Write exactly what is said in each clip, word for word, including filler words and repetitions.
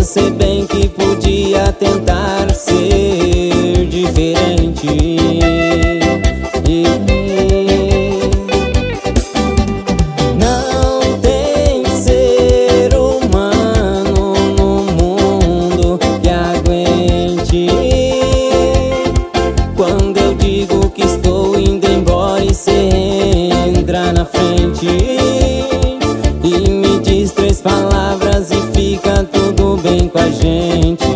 Você bem que podia tentar ser diferente. Não tem ser humano no mundo que aguente quando eu digo que estou indo embora e cê entra na frente e me diz três palavras e fica tudo bem com a gente.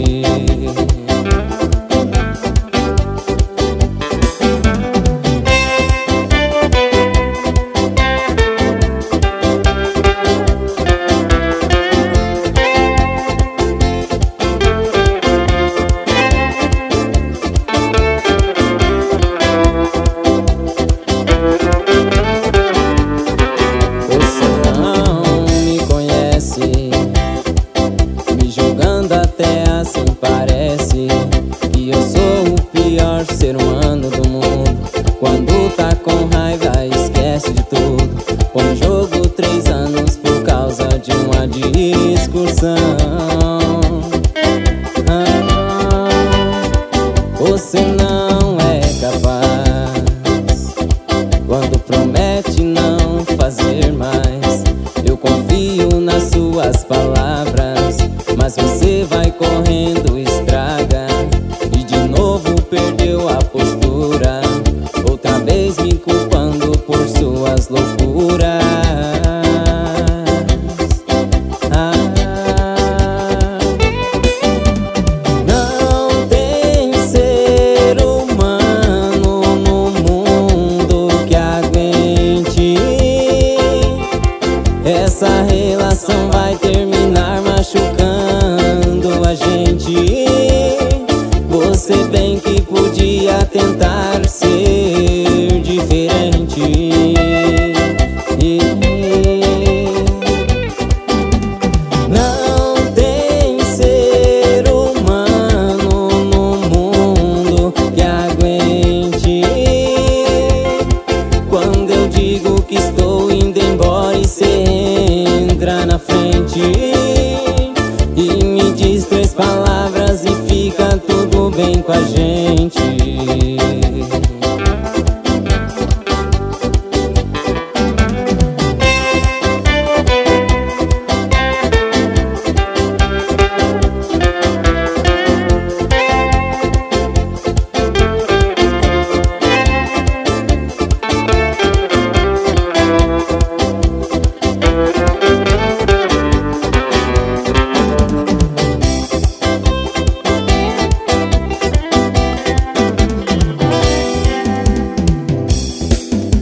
Até assim parece que eu sou o pior ser humano do mundo. Quando tá com raiva esquece de tudo. Põe em jogo três anos por causa de uma discussão. ah, Você não é capaz quando promete não fazer mais. Eu confio nas suas palavras, mas você vai correndo, estraga e de novo perdeu a postura, outra vez me culpando por suas loucuras. ah, Não tem ser humano no mundo que aguente. Essa relação vai terminar machucando a gente. Você bem que podia tentar ser diferente. Não tem ser humano no mundo que aguente quando eu digo que estou indo embora e cê entra na frente e me diz três palavras